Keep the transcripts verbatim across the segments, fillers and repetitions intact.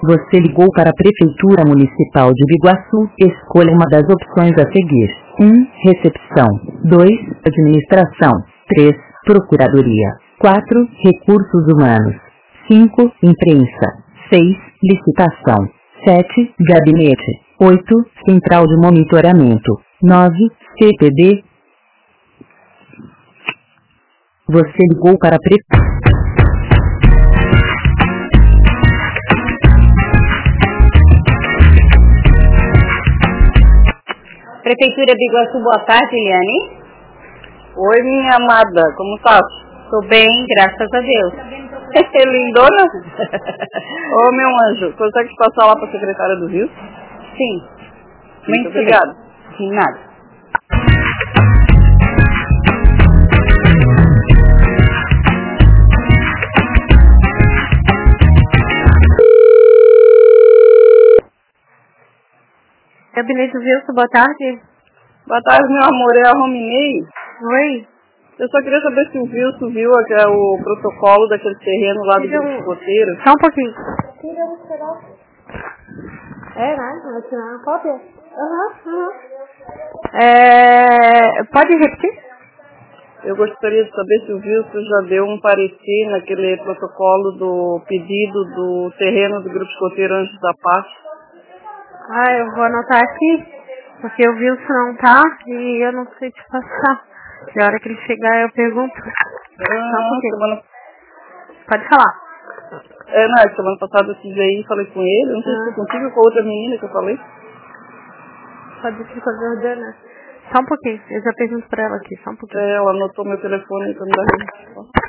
Você ligou para a Prefeitura Municipal de Biguaçu. Escolha uma das opções a seguir. um. Recepção. dois. Administração. três. Procuradoria. quatro. Recursos humanos. cinco. Imprensa. seis. Licitação. sete. Gabinete. oito. Central de monitoramento. nove. C P D. Você ligou para a Prefeitura. Prefeitura de Biguaçu, boa tarde, Eliane. Oi, minha amada, como tá? Tô bem, graças a Deus. Lindona? Ô, meu anjo, consegue passar lá para a secretária do Rio? Sim. Muito, Muito obrigada. De nada. Gabinete Wilson, boa tarde. Boa tarde, meu amor, é a Rominei. Oi. Eu só queria saber se o Wilson viu o protocolo daquele terreno lá do grupo escoteiro. Só um pouquinho. É, né? Vou tirar uma cópia? Aham, aham. É... Pode repetir? Eu gostaria de saber se o Wilson já deu um parecer naquele protocolo do pedido do terreno do grupo escoteiro Anjos da Paz. Ah, eu vou anotar aqui, porque o Wilson não tá e eu não sei te passar. Na hora que ele chegar eu pergunto. Ah, um semana... Pode falar. É, não, semana passada eu tive aí e falei com ele, não sei ah. se foi contigo ou com a outra menina que eu falei. Pode ser com a Jordana. Só um pouquinho, eu já pergunto pra ela aqui, só um pouquinho. É, ela anotou meu telefone pra me dar resposta.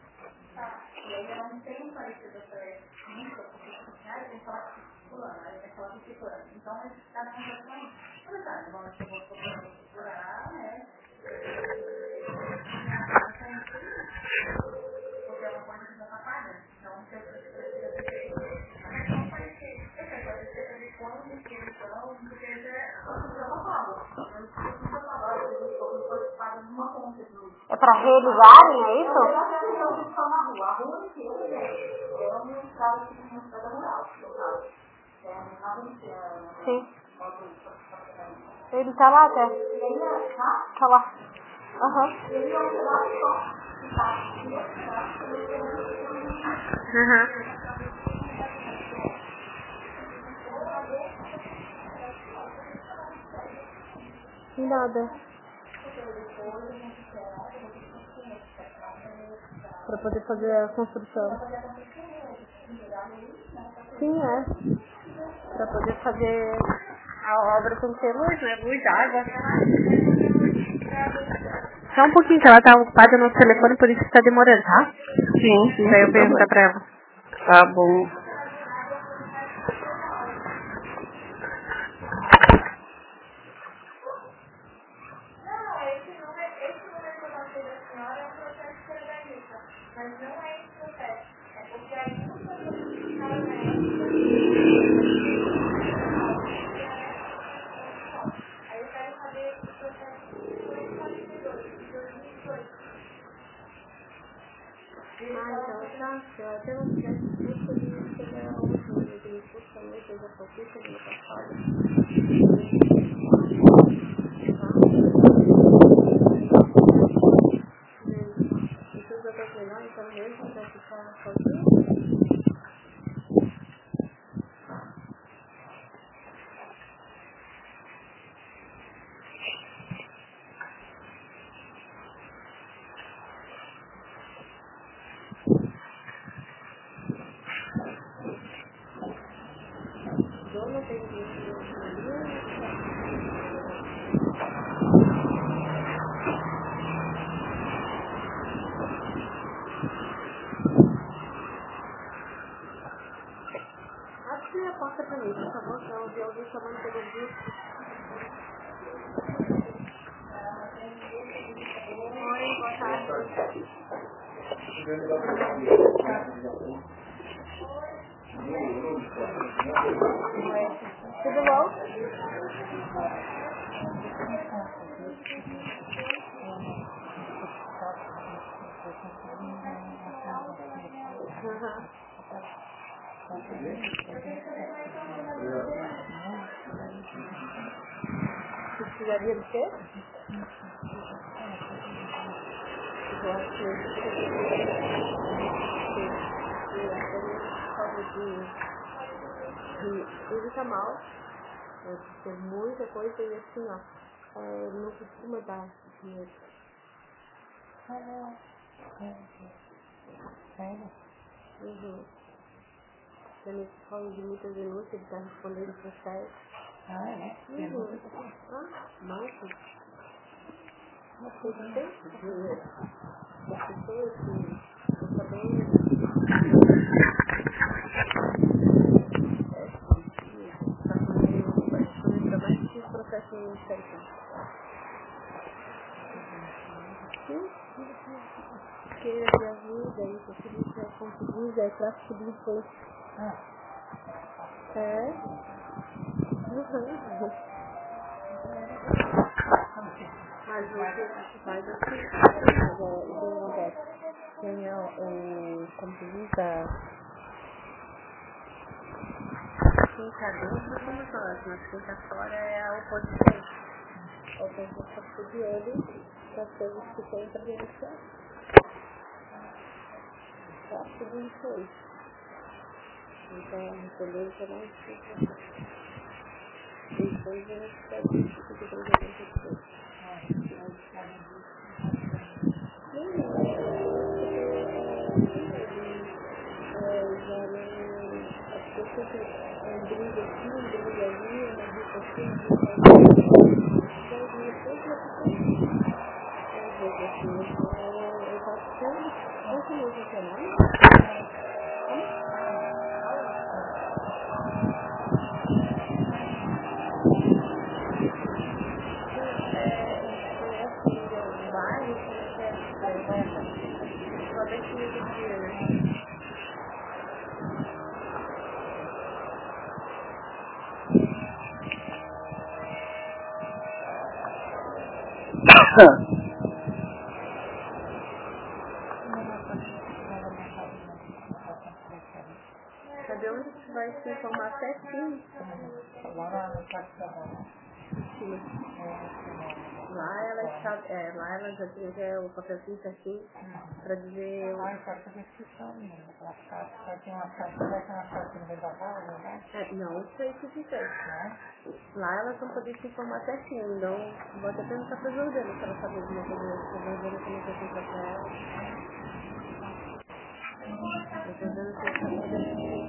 É pra realizarem, é isso? Sim. Ele tá lá até? Tá lá. Aham. Aham. Nada. Pra poder fazer a construção. Sim, é. Pra poder fazer a obra tem que ter luz, né? Luz, água. Só um pouquinho, que ela tá ocupada no telefone, por isso que tá demorando, tá? Sim, sim. Pra eu perguntar pra ela. Tá bom. Abre a porta pra mim, por favor, pra eu ver alguém chamando pelo disco. Oi, boa tarde. Tudo bom? Uhum. Você precisaria de quê? Eu acho que ele tá mal, tem muita coisa e assim, ó, é, não costuma dar dinheiro. Sério? Uhum. Ele fala de muitas denúncias, ele tá respondendo processo. Ah, é? Uhum. Ah, nossa. Mas tudo tem dinheiro. As pessoas que estão sabendo. Está fazendo ainda mais que o processo administrativo. Sim, porque ele ajuda isso, tudo isso é conseguir, é tráfico de influência. Ah. É? Uhum. Mas você faz assim, agora, o que acontece? Tem o, o como se diz, a quem está dentro somos nós, mas quem está fora é a oposição. A oposição está de olho das coisas que tem para denunciar. Só segundo foi. Então, entendeu? Que não fica. Depois a gente pode discutir o que tem que acontecer. Não, não. Já não. As pessoas que briga aqui, briga ali, uma briga aqui, uma briga ali. Então, depois eu fico assim, eu faço tudo. Não sei o que é mais. Sabe onde você vai se informar certinho? Lá ela está, é, lá ela já tem é, o papelzinho certinho para dizer. Ah, eu quero fazer inscrição, menina. Ela tem uma carta, vai ter uma carta no meio da vaga, né? É, não, isso aí que fica. Lá elas vão poder se informar certinho, então vou até perguntar para a Jordana para ela saber alguma coisa. A Jordana também quer contar para ela. A Jordana tem que saber.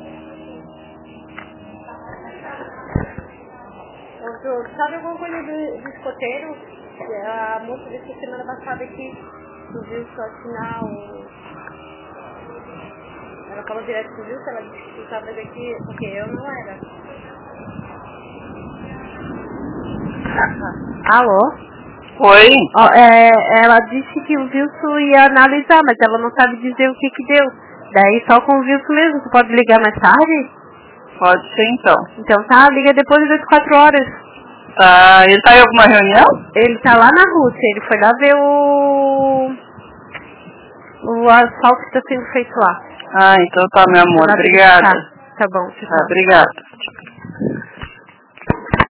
Sabe alguma coisa do, do escoteiro? A moça disse semana passada que tu viu só assinar o... Ela falou direto com o Wilson, ela disse que tu estava daqui, porque eu não era. Alô? Oi? Oh, é, ela disse que o Wilson ia analisar, mas ela não sabe dizer o que que deu. Daí só com o Wilson mesmo, tu pode ligar mais tarde? Pode ser então. Então tá, liga depois das vinte e quatro horas. Tá, ele tá em alguma reunião? Ele tá lá na Rússia, ele foi lá ver o... o asfalto que tá sendo feito lá. Ah, então tá, meu amor. Obrigada. Tá, tá bom. Tá, obrigada.